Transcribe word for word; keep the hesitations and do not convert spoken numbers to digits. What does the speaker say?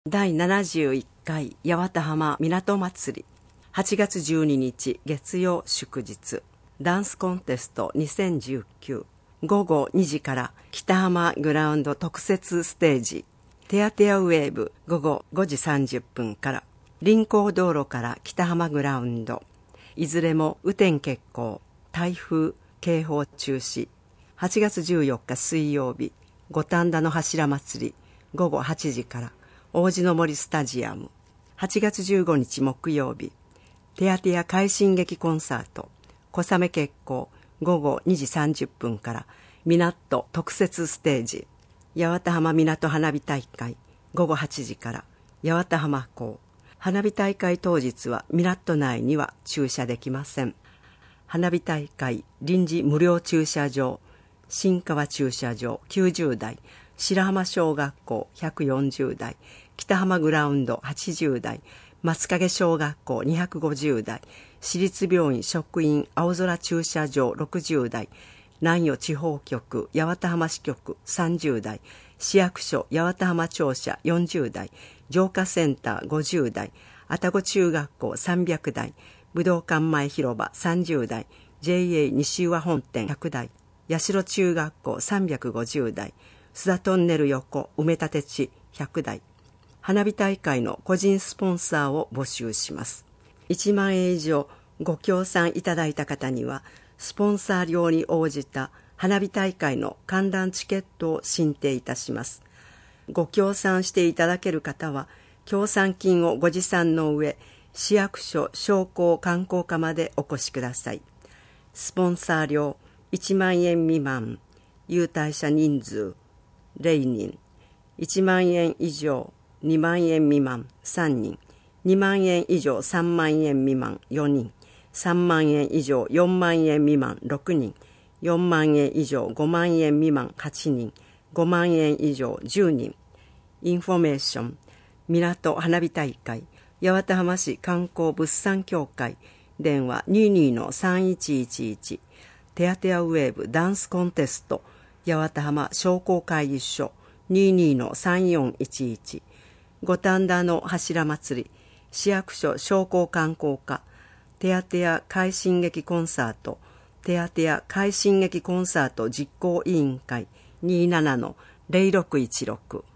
だいななじゅういっかい八幡浜港祭り、はちがつじゅうににち月曜祝日ダンスコンテストにせんじゅうきゅう、ごごにじから北浜グラウンド特設ステージ、テアテアウェーブごごごじさんじゅっぷんから、臨港道路から北浜グラウンド、いずれも雨天決行、台風警報中止。はちがつじゅうよっか水曜日、五反田の柱祭りごごはちじから王子の森スタジアム。はちがつじゅうごにち木曜日、テアテア快進撃コンサート小雨決行ごごにじさんじゅっぷんから港特設ステージ、八幡浜港花火大会ごごはちじから八幡浜港。花火大会当日は港内には駐車できません。花火大会臨時無料駐車場、新川駐車場きゅうじゅうだい、白浜小学校ひゃくよんじゅうだい、北浜グラウンドはちじゅうだい、松影小学校にひゃくごじゅうだい、市立病院職員青空駐車場ろくじゅうだい、南予地方局八幡浜支局さんじゅうだい、市役所八幡浜庁舎よんじゅうだい、浄化センターごじゅうだい、愛宕中学校さんびゃくだい、武道館前広場さんじゅうだい、ジェイエー 西宇和本店ひゃくだい、八代中学校さんびゃくごじゅうだい、須田トンネル横埋め立て地ひゃくだい。花火大会の個人スポンサーを募集します。いちまんえん以上ご協賛いただいた方には、スポンサー料に応じた花火大会の観覧チケットを進呈いたします。ご協賛していただける方は、協賛金をご持参の上、市役所商工観光課までお越しください。スポンサー料いちまんえん未満、優待者人数ゼロにん、いちまんえん以上にまんえん未満さんにん、にまんえん以上さんまんえん未満よにん、さんまんえん以上よんまんえん未満ろくにん、よんまんえん以上ごまんえん未満はちにん、ごまんえん以上じゅうにん。インフォメーション、港花火大会八幡浜市観光物産協会、電話 にじゅうにのさんいちいちいち、テアテアウェーブダンスコンテスト八幡浜商工会議所 にじゅうにのさんよんいちいち、五反田の柱祭り市役所商工観光課、テアテア快進撃コンサートテアテア快進撃コンサート実行委員会にじゅうななのゼロろくいちろく。